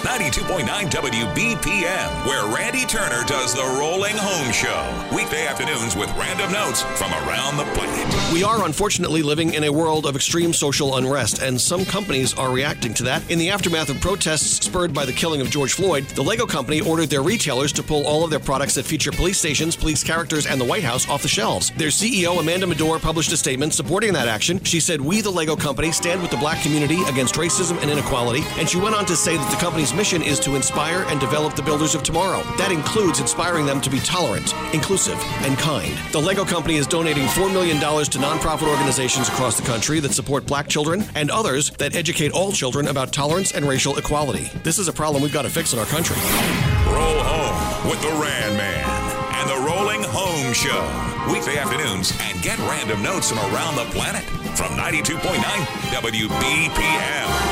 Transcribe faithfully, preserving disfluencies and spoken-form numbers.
ninety-two point nine W B P M, where Randy Turner does the Rolling Home Show. Weekday afternoons with random notes from around the planet. We are unfortunately living in a world of extreme social unrest, and some companies are reacting to that. In the aftermath of protests spurred by the killing of George Floyd, the Lego Company ordered their retailers to pull all of their products that feature police stations, police characters, and the White House off the shelves. Their C E O, Amanda Medore, published a statement supporting that action. She said, "We, the Lego Company, stand with the black community against racism and inequality." And she went on to say that the company's mission is to inspire and develop the builders of tomorrow. That includes inspiring them to be tolerant, inclusive, and kind. The Lego Company is donating four million dollars to nonprofit organizations across the country that support black children and others that educate all children about tolerance and racial equality. This is a problem we've got to fix in our country. Roll home with the Rand Man and the Rolling Home Show. Weekday afternoons, and get random notes from around the planet from ninety-two point nine W B P M.